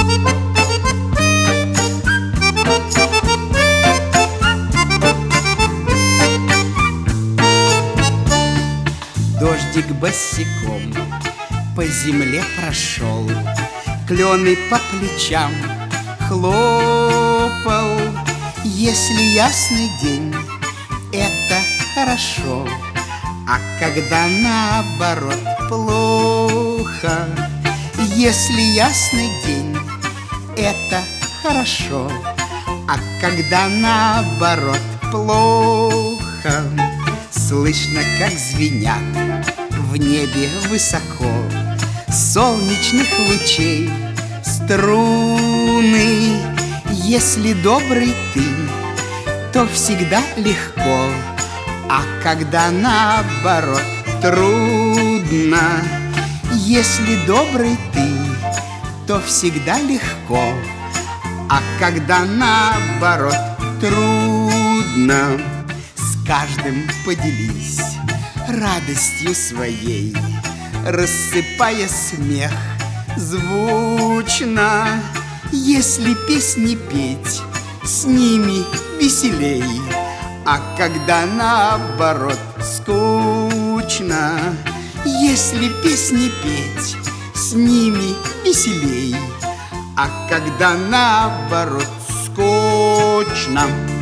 Дождик босиком по земле прошел, клены по плечам хлопал. Если ясный день, это хорошо, а когда наоборот плохо. Если ясный день, это хорошо, а когда наоборот плохо. Слышно, как звенят в небе высоко солнечных лучей струны. Если добрый ты, то всегда легко, а когда наоборот трудно. Если добрый ты, то всегда легко, а когда наоборот трудно. С каждым поделись радостью своей, рассыпая смех звучно. Если песни петь, с ними веселей, а когда наоборот скучно. Если песни петь, с ними веселей, а когда наоборот скучно.